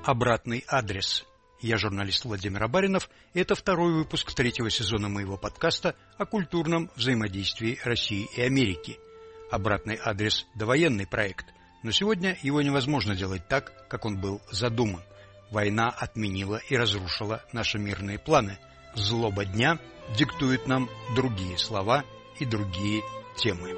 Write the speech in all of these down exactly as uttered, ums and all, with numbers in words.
Обратный адрес. Я журналист Владимир Абаринов, и это второй выпуск третьего сезона моего подкаста о культурном взаимодействии России и Америки. Обратный адрес – довоенный проект, но сегодня его невозможно делать так, как он был задуман. Война отменила и разрушила наши мирные планы. Злоба дня диктует нам другие слова и другие темы.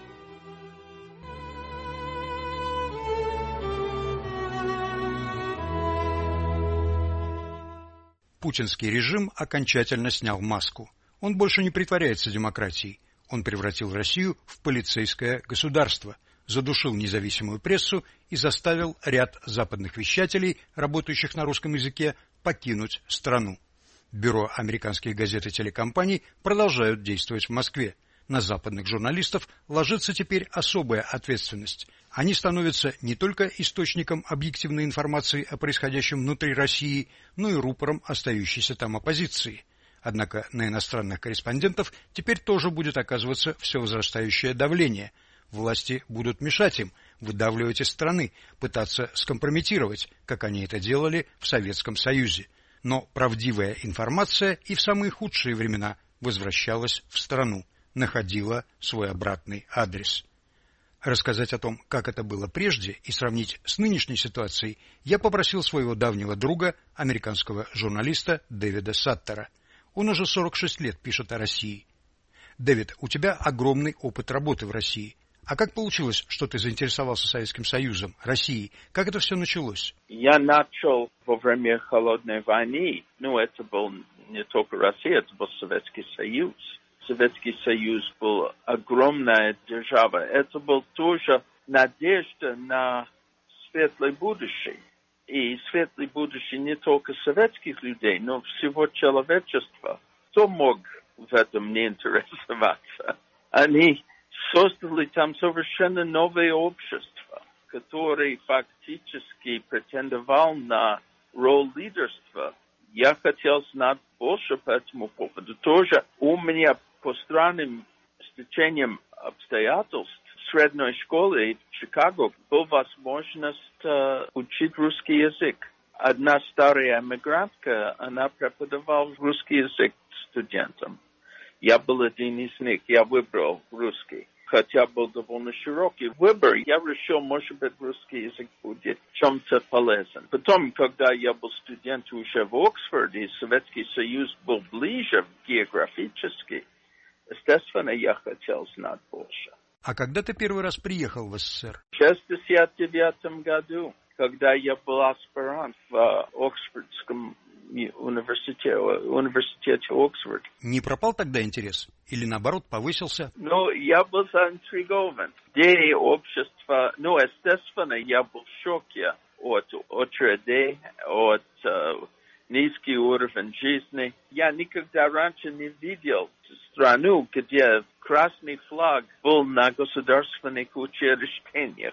Путинский режим окончательно снял маску. Он больше не притворяется демократией. Он превратил Россию в полицейское государство, задушил независимую прессу и заставил ряд западных вещателей, работающих на русском языке, покинуть страну. Бюро американских газет и телекомпаний продолжают действовать в Москве. На западных журналистов ложится теперь особая ответственность. Они становятся не только источником объективной информации о происходящем внутри России, но и рупором остающейся там оппозиции. Однако на иностранных корреспондентов теперь тоже будет оказываться все возрастающее давление. Власти будут мешать им, выдавливать из страны, пытаться скомпрометировать, как они это делали в Советском Союзе. Но правдивая информация и в самые худшие времена возвращалась в страну, находила свой обратный адрес. Рассказать о том, как это было прежде, и сравнить с нынешней ситуацией, я попросил своего давнего друга, американского журналиста Дэвида Саттера. Он уже сорок шесть лет пишет о России. Дэвид, у тебя огромный опыт работы в России. А как получилось, что ты заинтересовался Советским Союзом, Россией? Как это все началось? Я начал во время Холодной войны. Ну, это был не только Россия, это был Советский Союз. Советский Союз был огромная держава. Это был тоже надежда на светлое будущее. И светлое будущее не только советских людей, но всего человечества. Кто мог в этом не интересоваться? Они создали там совершенно новое общество, которое фактически претендовало на роль лидерства. Я хотел знать больше по этому поводу. Тоже у меня по странным стечениям обстоятельств в средней школе в Чикаго была возможность uh, учить русский язык. Одна старая эмигрантка, она преподавала русский язык студентам. Я был один из них, я выбрал русский. Хотя был довольно широкий выбор, я решил, может быть, русский язык будет чем-то полезен. Потом, когда я был студентом уже в Оксфорде, Советский Союз был ближе географически, естественно, я хотел знать больше. А когда ты первый раз приехал в СССР? В шестьдесят девятом году, когда я был аспирант в Оксфордском университете, университете Оксфорд. Не пропал тогда интерес? Или наоборот повысился? Ну, я был заинтригован. Идеи общества, ну, естественно, я был в шоке от очередей, от uh, низкий уровень жизни. Я никогда раньше не видел страну, где красный флаг был на государственных учреждениях,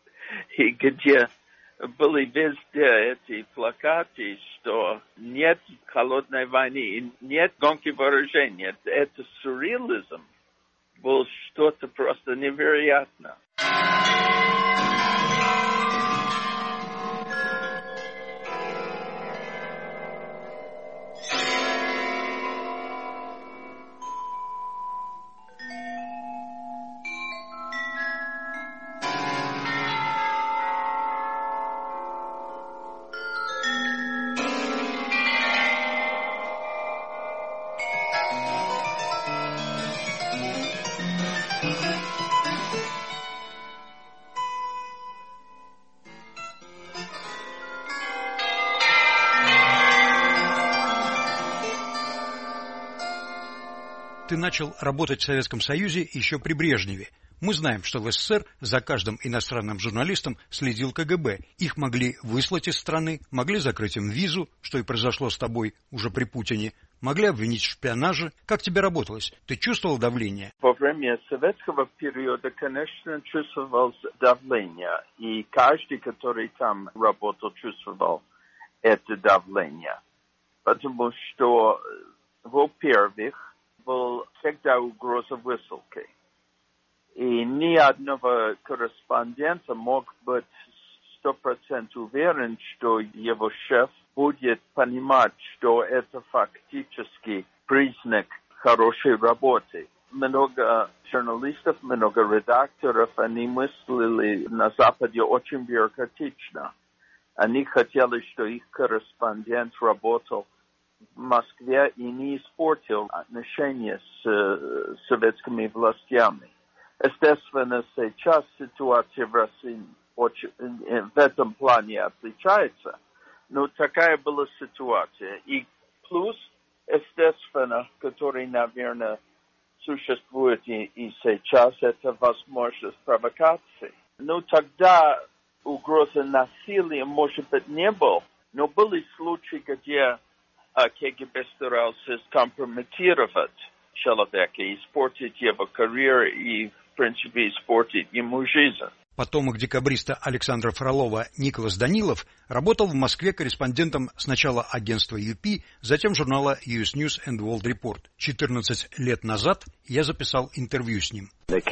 и где были везде эти плакаты, что нет холодной войны, нет гонки вооружений. Это сюрреализм. Был что-то просто невероятно. Ты начал работать в Советском Союзе еще при Брежневе. Мы знаем, что в СССР за каждым иностранным журналистом следил КГБ. Их могли выслать из страны, могли закрыть им визу, что и произошло с тобой уже при Путине, могли обвинить в шпионаже. Как тебе работалось? Ты чувствовал давление? Во время советского периода, конечно, чувствовал давление. И каждый, который там работал, чувствовал это давление. Потому что, во-первых, была всегда угроза высылки. И ни одного корреспондента мог быть сто процентов уверен, что его шеф будет понимать, что это фактически признак хорошей работы. Много журналистов, много редакторов, они мыслили на Западе очень бюрократично. Они хотели, что их корреспондент работал в Москве и не испортил отношения с э, советскими властями. Естественно, сейчас ситуация в России очень, в этом плане отличается, но такая была ситуация. И плюс, естественно, который, наверное, существует и, и сейчас, это возможность провокации. Но тогда угрозы насилия, может быть, не было, но были случаи, где КГБ старался скомпрометировать человека, испортить его карьеру и, в принципе, испортить ему жизнь. Потомок декабриста Александра Фролова Николас Данилов работал в Москве корреспондентом сначала агентства ю пи, затем журнала ю эс News and World Report. четырнадцать лет назад я записал интервью с ним.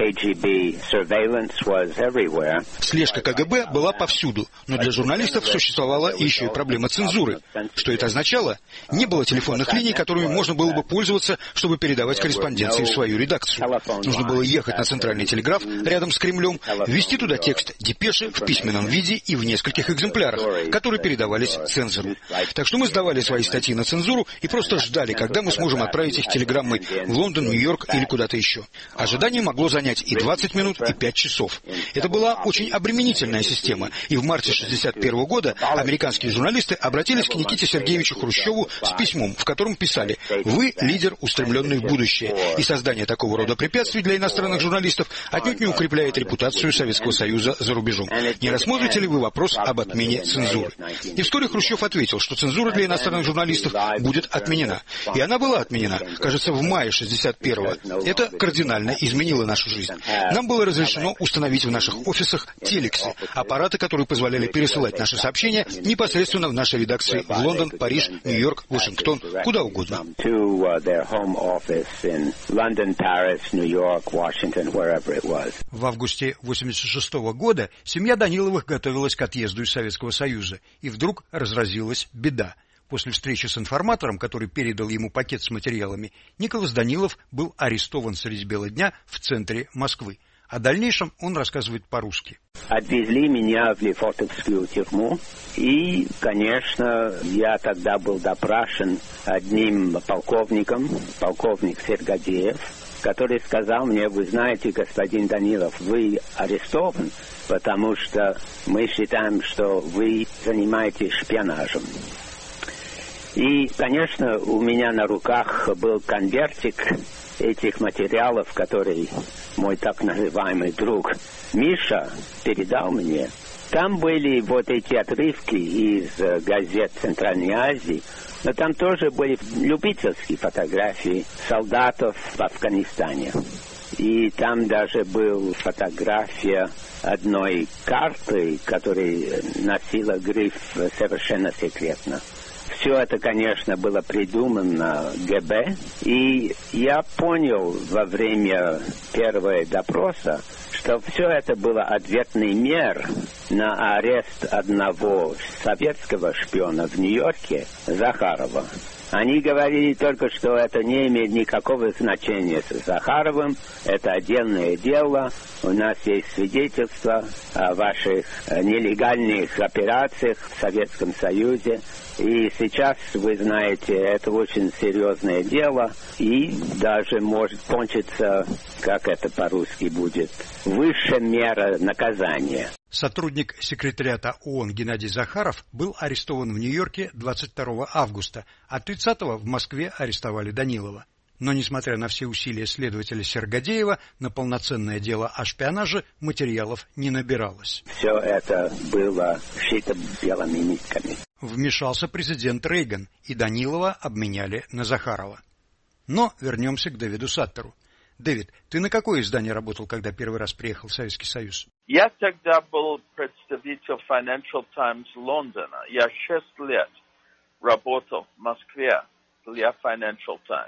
Слежка ка гэ бэ была повсюду, но для журналистов существовала еще и проблема цензуры. Что это означало? Не было телефонных линий, которыми можно было бы пользоваться, чтобы передавать корреспонденции в свою редакцию. Нужно было ехать на центральный телеграф рядом с Кремлем, ввести туда текст депеши в письменном виде и в нескольких экземплярах, которые передавались цензору. Так что мы сдавали свои статьи на цензуру и просто ждали, когда мы сможем отправить их телеграммой в Лондон, Нью-Йорк или куда-то еще. Ожидание могло занять и двадцать минут, и пять часов. Это была очень обременительная система, и в марте шестьдесят первого года американские журналисты обратились к Никите Сергеевичу Хрущеву с письмом, в котором писали: «Вы лидер, устремленный в будущее, и создание такого рода препятствий для иностранных журналистов отнюдь не укрепляет репутацию Советского Союза за рубежом. Не рассмотрите ли вы вопрос об отмене цензуры?» И вскоре Хрущев ответил, что цензура для иностранных журналистов будет отменена. И она была отменена, кажется, в мае шестьдесят первого. Это кардинально изменило нашу жизнь. Нам было разрешено установить в наших офисах телексы, аппараты, которые позволяли пересылать наши сообщения непосредственно в нашей редакции в Лондон, Париж, Нью-Йорк, Вашингтон, куда угодно. В августе восемьдесят шестого года семья Даниловых готовилась к отъезду из Советского Союза, и вдруг разразилась беда. После встречи с информатором, который передал ему пакет с материалами, Николас Данилов был арестован средь бела дня в центре Москвы. О дальнейшем он рассказывает по-русски. Отвезли меня в Лефортовскую тюрьму, и, конечно, я тогда был допрашен одним полковником, полковник Сергадеев, который сказал мне: вы знаете, господин Данилов, вы арестован, потому что мы считаем, что вы занимаетесь шпионажем. И, конечно, у меня на руках был конвертик этих материалов, который мой так называемый друг Миша передал мне. Там были вот эти отрывки из газет Центральной Азии, но там тоже были любительские фотографии солдатов в Афганистане. И там даже была фотография одной карты, которая носила гриф «Совершенно секретно». Все это, конечно, было придумано гэ бэ, и я понял во время первого допроса, что все это было ответный мер на арест одного советского шпиона в Нью-Йорке, Захарова. Они говорили только, что это не имеет никакого значения с Захаровым, это отдельное дело, у нас есть свидетельства о ваших нелегальных операциях в Советском Союзе. И сейчас, вы знаете, это очень серьезное дело, и даже может кончиться, как это по-русски будет, высшая мера наказания. Сотрудник секретариата ООН Геннадий Захаров был арестован в Нью-Йорке двадцать второго августа, а тридцатого в Москве арестовали Данилова. Но, несмотря на все усилия следователя Сергадеева, на полноценное дело о шпионаже материалов не набиралось. Все это было шито белыми нитками. Вмешался президент Рейган, и Данилова обменяли на Захарова. Но вернемся к Дэвиду Саттеру. Дэвид, ты на какое издание работал, когда первый раз приехал в Советский Союз? Я тогда был представителем Financial Times Лондона. Я шесть лет работал в Москве для Financial Times.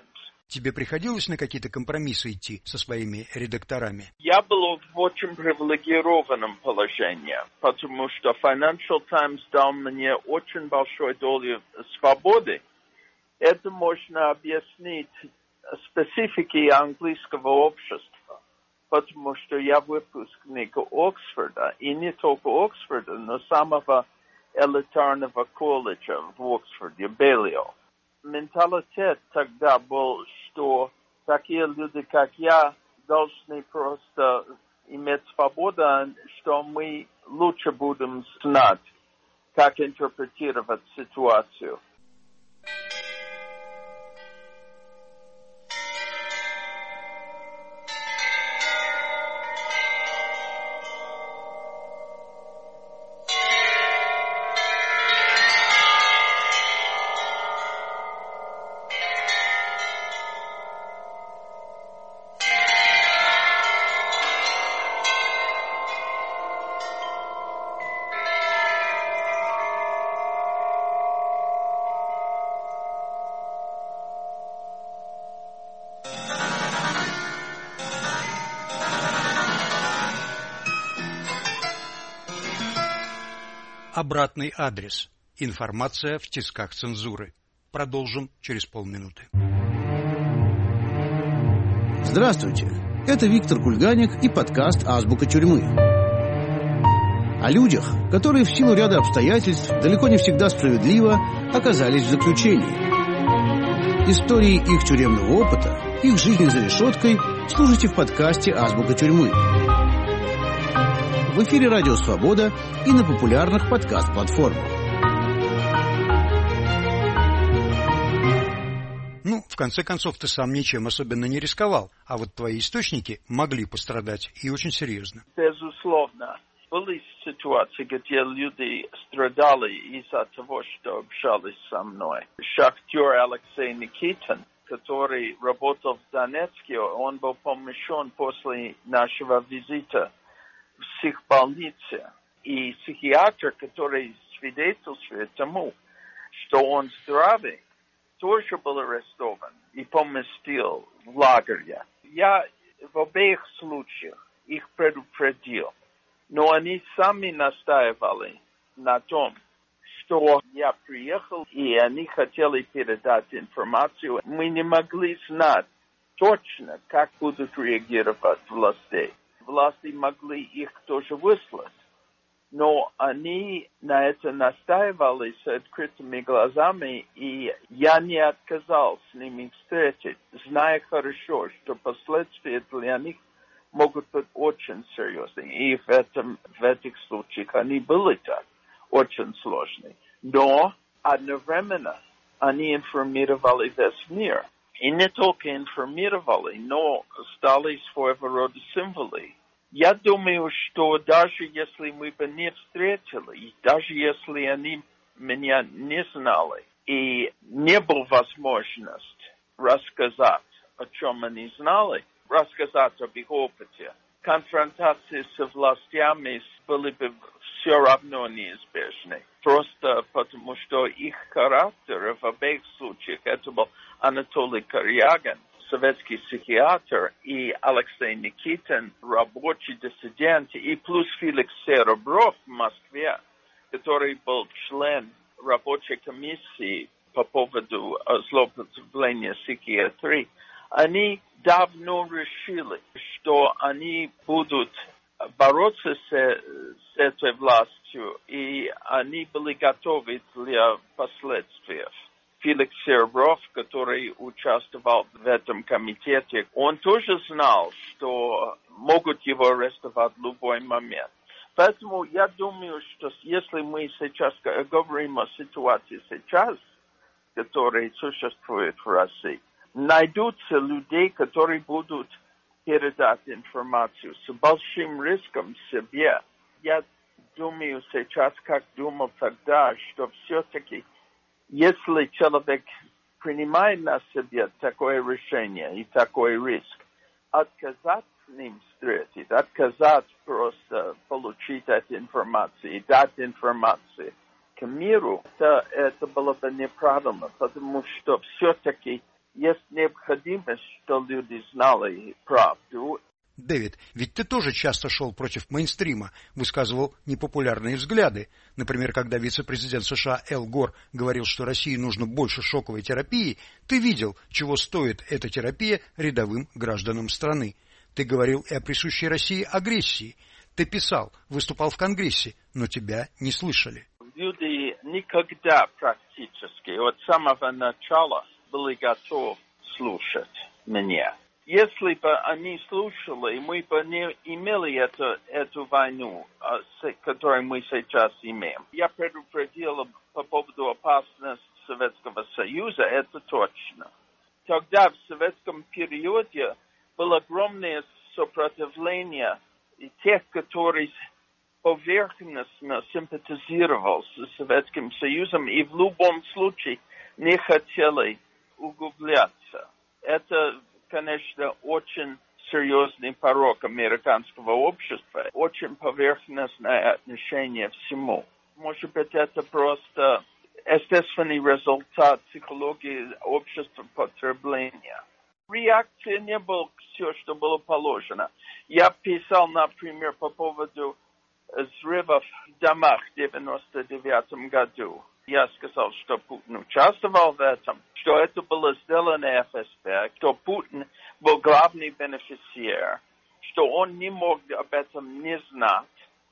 Тебе приходилось на какие-то компромиссы идти со своими редакторами? Я был в очень привилегированном положении, потому что Financial Times дал мне очень большую долю свободы. Это можно объяснить спецификой английского общества, потому что я выпускник Оксфорда, и не только Оксфорда, но самого элитарного колледжа в Оксфорде, Баллиол. Менталитет тогда был, что такие люди, как я, должны просто иметь свободу, что мы лучше будем знать, как интерпретировать ситуацию. Обратный адрес. Информация в тисках цензуры. Продолжим через полминуты. Здравствуйте. Это Виктор Кульганик и подкаст «Азбука тюрьмы». О людях, которые в силу ряда обстоятельств, далеко не всегда справедливо, оказались в заключении. Истории их тюремного опыта, их жизни за решеткой слушайте в подкасте «Азбука тюрьмы». В эфире «Радио Свобода» и на популярных подкаст-платформах. Ну, в конце концов, ты сам ничем особенно не рисковал, а вот твои источники могли пострадать, и очень серьезно. Безусловно. Были ситуации, где люди страдали из-за того, что общались со мной. Шахтер Алексей Никитин, который работал в Донецке, он был помещен после нашего визита в психбольнице. И психиатр, который свидетельствует тому, что он здравый, тоже был арестован и поместил в лагерь. Я в обеих случаях их предупредил, но они сами настаивали на том, что я приехал, и они хотели передать информацию. Мы не могли знать точно, как будут реагировать власти. Власти могли их тоже выслать, но они на это настаивали с открытыми глазами, и я не отказал с ними встретить, зная хорошо, что последствия для них могут быть очень серьезные. И в, этом, в этих случаях они были так, очень сложные. Но одновременно они информировали весь мир. И не только информировали, но стали своего рода символы. Я думаю, что даже если мы бы не встретились, даже если они меня не знали, и не была возможность рассказать, о чем они знали, рассказать об их опыте, конфронтации с властями были бы все равно неизбежны. Просто потому, что их характер в обеих случаях, это был Анатолий Корягин, советский психиатр, и Алексей Никитин, рабочий диссидент, и плюс Феликс Серебров в Москве, который был член рабочей комиссии по поводу злоупотребления психиатрии, они давно решили, что они будут бороться с, с этой властью, и они были готовы для последствий. Феликс Серебров, который участвовал в этом комитете, он тоже знал, что могут его арестовать в любой момент. Поэтому я думаю, что если мы сейчас говорим о ситуации сейчас, которая существует в России, найдутся люди, которые будут передать информацию с большим риском себе. Я думаю сейчас, как думал тогда, что все-таки если человек принимает на себя такое решение и такой риск, отказать с ним встретить, отказать просто получить эту информацию и дать информацию к миру, это, это было бы неправильно, потому что все-таки есть необходимость, что люди знали правду. Дэвид, ведь ты тоже часто шел против мейнстрима, высказывал непопулярные взгляды. Например, когда вице-президент США Эл Гор говорил, что России нужно больше шоковой терапии, ты видел, чего стоит эта терапия рядовым гражданам страны. Ты говорил и о присущей России агрессии. Ты писал, выступал в Конгрессе, но тебя не слышали. Люди никогда практически от самого начала были готовы слушать меня. Если бы они слушали, мы бы не имели эту, эту войну, которую мы сейчас имеем. Я предупредил по поводу опасности Советского Союза, это точно. Тогда в советском периоде было огромное сопротивление тех, которые поверхностно симпатизировали с Советским Союзом и в любом случае не хотели углубляться. Это, конечно, очень серьезный порок американского общества, очень поверхностное отношение к всему. Может быть, это просто естественный результат психологии общества потребления. Реакция не была все, что было положено. Я писал, например, по поводу взрывов в домах в девяносто девятом году. Я сказал, что Путин участвовал в этом, что это было сделано эф эс бэ, что Путин был главный бенефициар, что он не мог об этом не знать,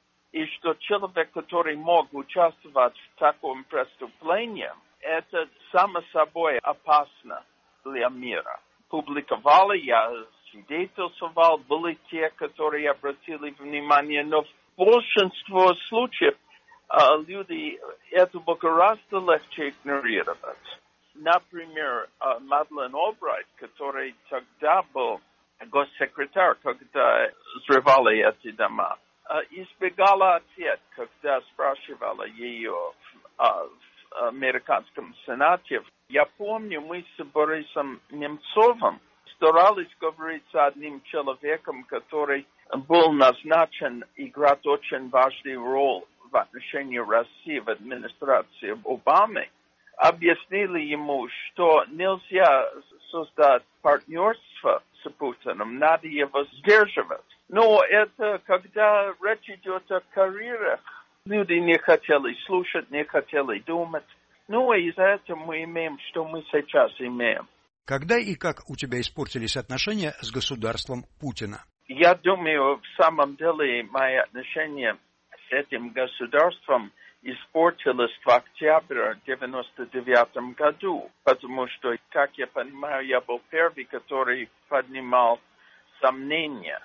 и что человек, который мог участвовать в таком преступлении, это само собой опасно для мира. Публиковали, я свидетельствовал, были те, которые обратили внимание, но в большинстве случаев Uh, люди это было гораздо легче игнорировать. Например, uh, Мадлен Олбрайт, который тогда был госсекретарь, когда взрывали эти дома, uh, избегала ответ, когда спрашивала ее в, uh, в американском сенате. Я помню, мы с Борисом Немцовым старались говорить с одним человеком, который был назначен играть очень важную роль в отношении России в администрации Обамы, объяснили ему, что нельзя создать партнерство с Путиным, надо его сдерживать. Но это когда речь идет о карьерах. Люди не хотели слушать, не хотели думать. Ну, и из-за этого мы имеем, что мы сейчас имеем. Когда и как у тебя испортились отношения с государством Путина? Я думаю, в самом деле, мои отношения с этим государством испортилось в октябре девяносто девятом году, потому что, как я понимаю, я был первый, который поднимал сомнения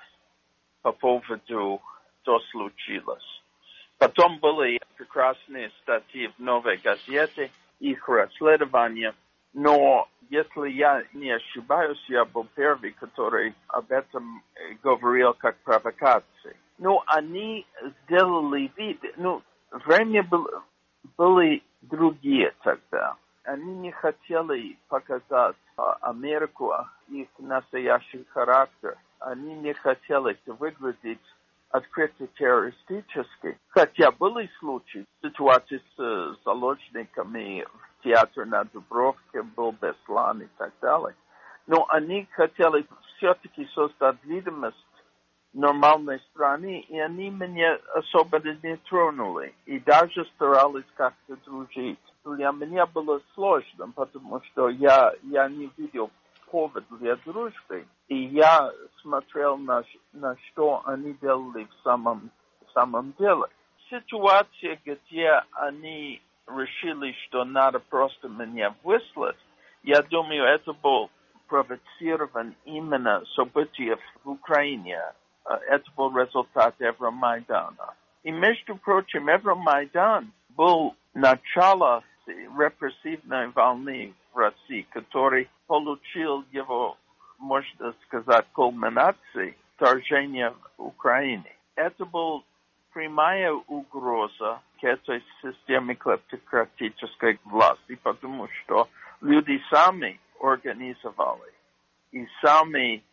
по поводу, что случилось. Потом были прекрасные статьи в «Новой газете», их расследования, но, если я не ошибаюсь, я был первый, который об этом говорил как провокации. Ну, они сделали вид, ну, время было, были другие тогда. Они не хотели показать Америку, их настоящий характер. Они не хотели выглядеть открыто террористически. Хотя были случаи, ситуации с заложниками в театре на Дубровке, был Беслан и так далее. Но они хотели все-таки создать видимость нормальной страны, и они меня особо не тронули, и даже старались как-то дружить. Для меня было сложно, потому что я, я не видел повод для дружбы, и я смотрел на, на что они делали в самом, в самом деле. Ситуация, где они решили, что надо просто меня выслать, я думаю, это был провоцирован именно события в Украине. Это был результат Евромайдана. И, между прочим, Евромайдан был начало репрессивной волны в России, который получил его, можно сказать, кульминацией вторжения в Украине. Это была прямая угроза к этой системе клептократической власти, потому что люди сами организовали и сами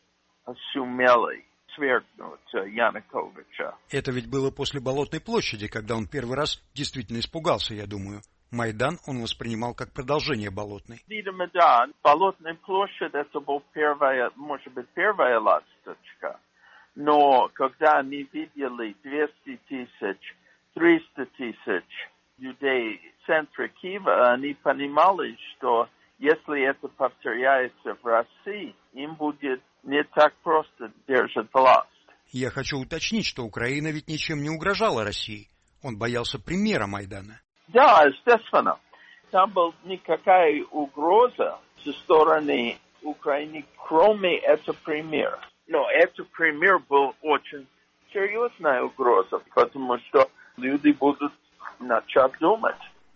сумели свергнуть Януковича. Это ведь было после Болотной площади, когда он первый раз действительно испугался, я думаю. Майдан он воспринимал как продолжение Болотной. Майдан, Болотная площадь, это был первая, может быть, первая ласточка. Но когда они видели двести тысяч, триста тысяч людей в центре Киева, они понимали, что если это повторяется в России, им будет не так просто держать власть. Я хочу уточнить, что Украина ведь ничем не угрожала России. Он боялся примера Майдана. Да, естественно. Там была никакая угроза со стороны Украины, кроме этого примера. Но этот пример был очень серьезная угроза, потому что люди будут начать думать.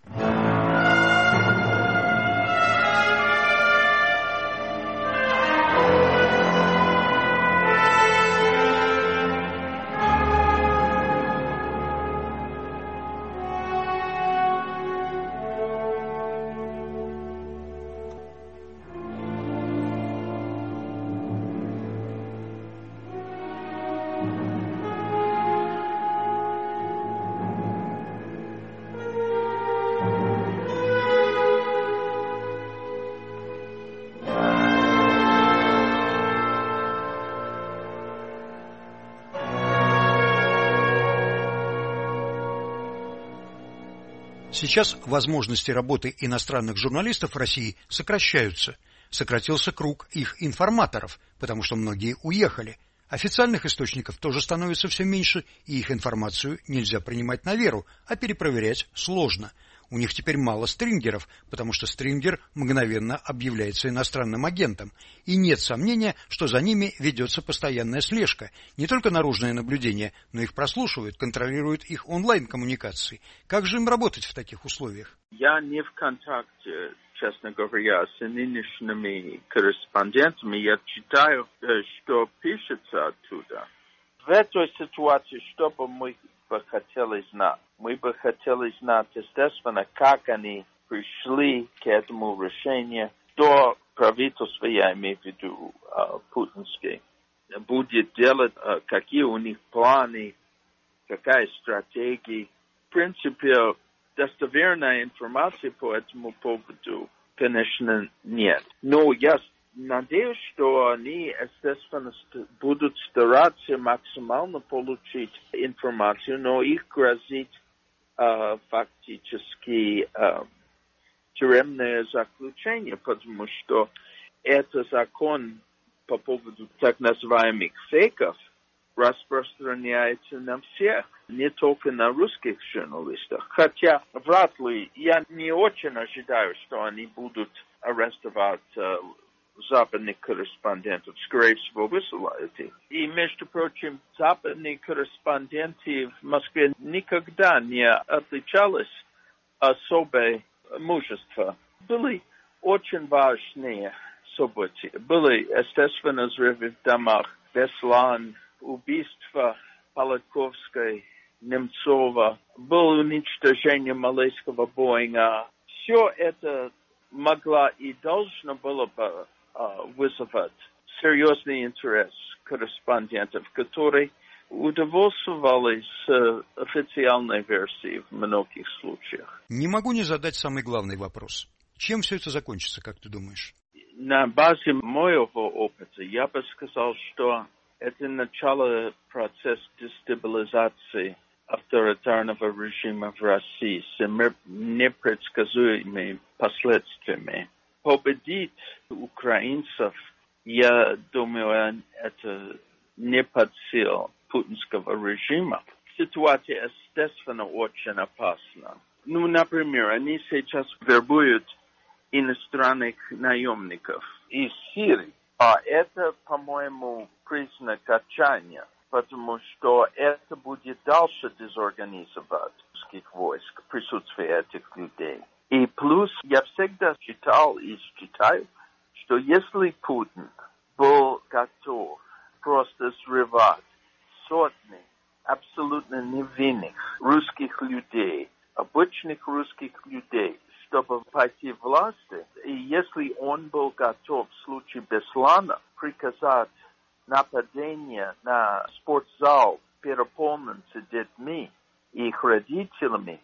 Сейчас возможности работы иностранных журналистов в России сокращаются. Сократился круг их информаторов, потому что многие уехали. Официальных источников тоже становится все меньше, и их информацию нельзя принимать на веру, а перепроверять сложно. У них теперь мало стрингеров, потому что стрингер мгновенно объявляется иностранным агентом, и нет сомнения, что за ними ведется постоянная слежка, не только наружное наблюдение, но их прослушивают, контролируют их онлайн-коммуникации. Как же им работать в таких условиях? Я не в контакте, честно говоря, с нынешними корреспондентами. Я читаю, что пишется оттуда. В этой ситуации, что бы мы бы хотели знать? Мы бы хотели знать, естественно, как они пришли к этому решению, что правительство, я имею в виду uh, путинское, будет делать, uh, какие у них планы, какая стратегия. В принципе, достоверной информации по этому поводу, конечно, нет. Но я надеюсь, что они, естественно, будут стараться максимально получить информацию, но их грозит uh, фактически uh, тюремное заключение, потому что это закон по поводу так называемых фейков распространяется на всех, не только на русских журналистах. Хотя вряд ли, я не очень ожидаю, что они будут арестовать uh, западных корреспондентов, скорее всего, высылают их. И, между прочим, западные корреспонденты в Москве никогда не отличались особой мужеством. Были очень важные события. Были, естественно, взрывы в домах, Беслан, убийство Полотковской, Немцова, было уничтожение малайского Боинга. Все это могло и должно было бы вызывать серьезный интерес корреспондентов, которые удовольствовались официальной версией в многих случаях. Не могу не задать самый главный вопрос. Чем все это закончится, как ты думаешь? На базе моего опыта я бы сказал, что это начало процесса дестабилизации авторитарного режима в России с непредсказуемыми последствиями. Победить украинцев, я думаю, это не под силу путинского режима. Ситуация, естественно, очень опасна. Ну, например, они сейчас вербуют иностранных наемников из Сирии, а это, по-моему, признак отчаяния, потому что это будет дальше дезорганизовать русских войск, присутствие этих людей. И плюс я всегда считал и считаю, что если Путин был готов просто срывать сотни абсолютно невинных русских людей, обычных русских людей, чтобы пойти в власти, и если он был готов в случае Беслана приказать нападение на спортзал, переполнен детьми и их родителями,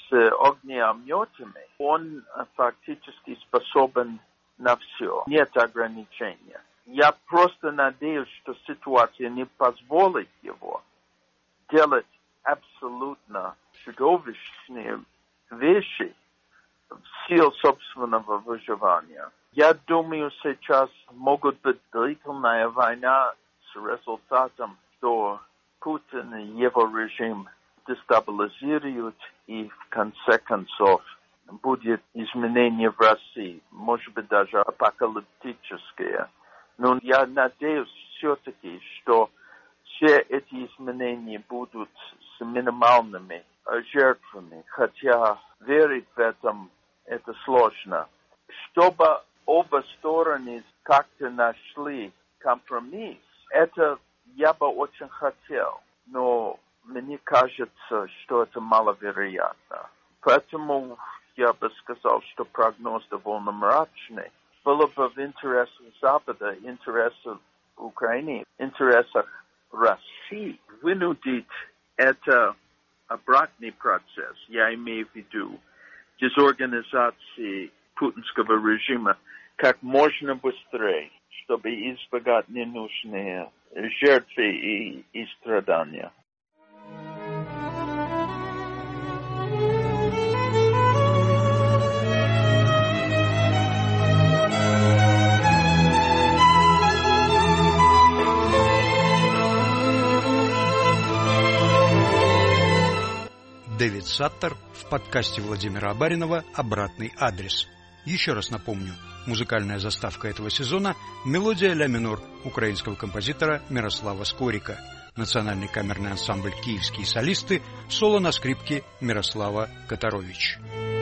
с огнеметами, он фактически способен на все. Нет ограничения. Я просто надеюсь, что ситуация не позволит его делать абсолютно чудовищные вещи в силу собственного выживания. Я думаю, сейчас могут быть длительная война с результатом, что Путин и его режим дестабилизируют, и в конце концов будет изменение в России, может быть даже апокалиптическое. Но я надеюсь все-таки, что все эти изменения будут с минимальными жертвами, хотя верить в этом это сложно. Чтобы оба стороны как-то нашли компромисс, это я бы очень хотел, но мне кажется, что это маловероятно. Поэтому я бы сказал, что прогноз довольно мрачный. Было бы в интересах Запада, интересах Украины, интересах России вынудить это обратный процесс, я имею в виду дезорганизации путинского режима, как можно быстрее, чтобы избегать ненужные жертвы и, и страдания. Дэвид Саттер в подкасте Владимира Абаринова «Обратный адрес». Еще раз напомню, музыкальная заставка этого сезона – мелодия ля минор украинского композитора Мирослава Скорика, национальный камерный ансамбль «Киевские солисты», соло на скрипке Мирослава Которович.